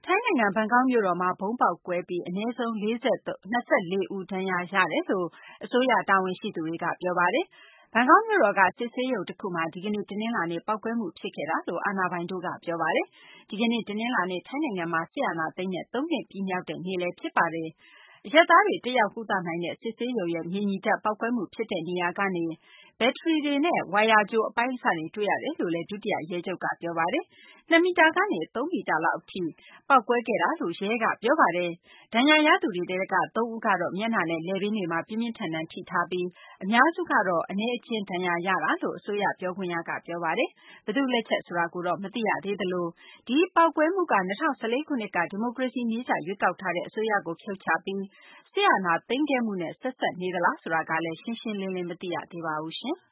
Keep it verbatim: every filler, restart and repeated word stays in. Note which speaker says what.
Speaker 1: ထိုင်းနိုင်ငံ ဘန်ကောက်မြို့တော်မှာ ဗုံးပေါက်ကွဲပြီး အနည်းဆုံး ၂၄ ဦး ဒဏ်ရာရတယ်လို့ အစိုးရ တာဝန်ရှိသူတွေက ပြောပါတယ်။ ဘန်ကောက်မြို့တော်က စစ်ဆေးရုံတခုမှာ ဒီကနေ့ တနလာၤနေ့ ပေါက်ကွဲမှု ဖြစ်ခဲ့တာလို့ အာဏာပိုင်တို့က ပြောပါတယ်။ ဒီကနေ့ တနလာၤနေ့ ထိုင်းနိုင်ငံမှာ စစ်အာဏာသိမ်းတဲ့ သုံးနှစ်ပြည့်မြောက်တဲ့နေ့လည်း ဖြစ်ပါတယ်။ အရပ်သားတွေ တက်ရောက်ကုသနိုင်တဲ့ စစ်ဆေးရုံရဲ့ မြေညီထပ် ပေါက်ကွဲမှုဖြစ်တဲ့ နေရာကနေ ဘက်ထရီတွေနဲ့ ဝိုင်ယာကြိုး အပိုင်းအစတွေ တွေ့ရတယ်လို့လည်း ဒုတိယ ရဲချုပ်က ပြောပါတယ်။ ၂ မီတာကနေ သုံးမီတာလောက်ထိ ပေါက်ကွဲခဲ့တာလို့ ရဲက ပြောပါတယ်။ ဒဏ်ရာရသူတွေထဲက သုံးဦးကတော့ မျက်နှာနဲ့ လည်ပင်းတွေမှာ ပြင်းပြင်းထန်ထန် ထိထားပြီး အများစုကတော့ အနည်းအကျဉ်း ဒဏ်ရာရတာလို့ အစိုးရ ပြောခွင့်ရက ပြောပါတယ်။ ဘယ်သူ့လက်ချက် ဆိုတာကိုတော့ မသိရသေးသလို ဒီပေါက်ကွဲမှုက ၂၀၁၄ ခုနှစ်က ဒီမိုကရေစီနည်းကျ ရွေးကောက်ထားတဲ့ အစိုးရကို ဖြုတ်ချပြီး စစ်အာဏာသိမ်းခဲ့မှုနဲ့ ဆက်စပ်နေသလားဆိုတာကလည်း ရှင်းရှင်းလင်းလင်း မသိရသေးပါဘူး။